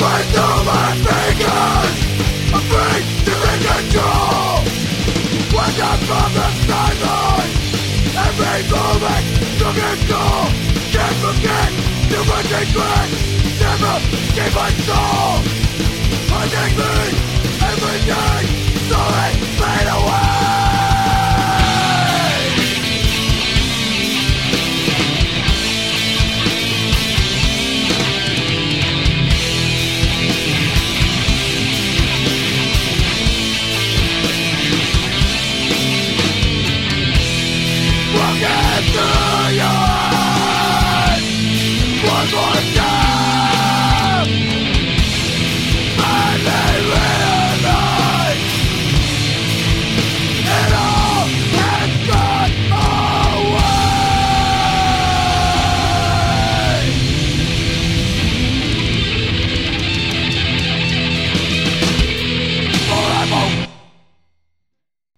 With all my fingers, afraid to take control. When I'm from the sideline, every moment took its toll. Can't forget the one regret. Never